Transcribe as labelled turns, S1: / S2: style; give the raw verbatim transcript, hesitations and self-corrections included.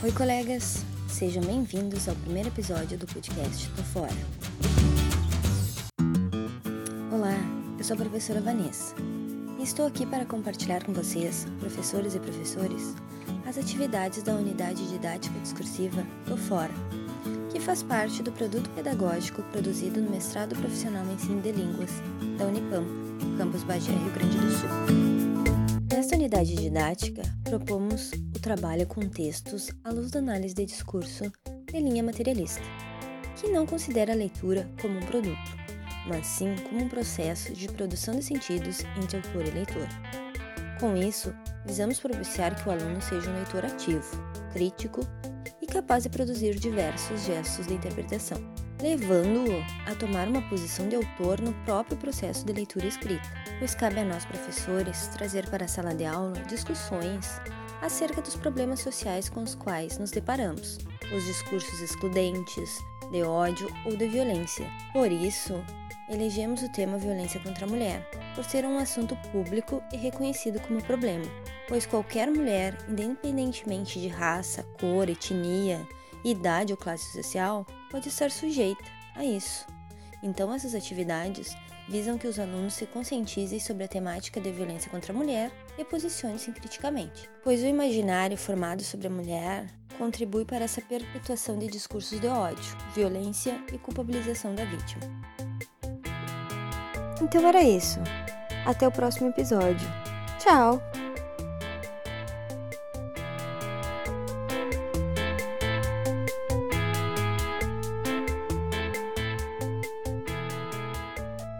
S1: Oi, colegas! Sejam bem-vindos ao primeiro episódio do podcast Tô Fora. Olá, eu sou a professora Vanessa e estou aqui para compartilhar com vocês, professores e professores, as atividades da Unidade Didática Discursiva Tô Fora, que faz parte do produto pedagógico produzido no Mestrado Profissional em Ensino de Línguas da Unipampa, campus Bagé, Rio Grande do Sul. Nesta unidade didática, propomos o trabalho com textos à luz da análise de discurso de linha materialista, que não considera a leitura como um produto, mas sim como um processo de produção de sentidos entre autor e leitor. Com isso, visamos propiciar que o aluno seja um leitor ativo, crítico e capaz de produzir diversos gestos de interpretação, levando-o a tomar uma posição de autor no próprio processo de leitura e escrita, pois cabe a nós, professores, trazer para a sala de aula discussões acerca dos problemas sociais com os quais nos deparamos, os discursos excludentes, de ódio ou de violência. Por isso, elegemos o tema violência contra a mulher, por ser um assunto público e reconhecido como problema, pois qualquer mulher, independentemente de raça, cor, etnia, idade ou classe social, pode estar sujeita a isso. Então, essas atividades visam que os alunos se conscientizem sobre a temática de violência contra a mulher e posicionem-se criticamente, pois o imaginário formado sobre a mulher contribui para essa perpetuação de discursos de ódio, violência e culpabilização da vítima. Então era isso. Até o próximo episódio. Tchau!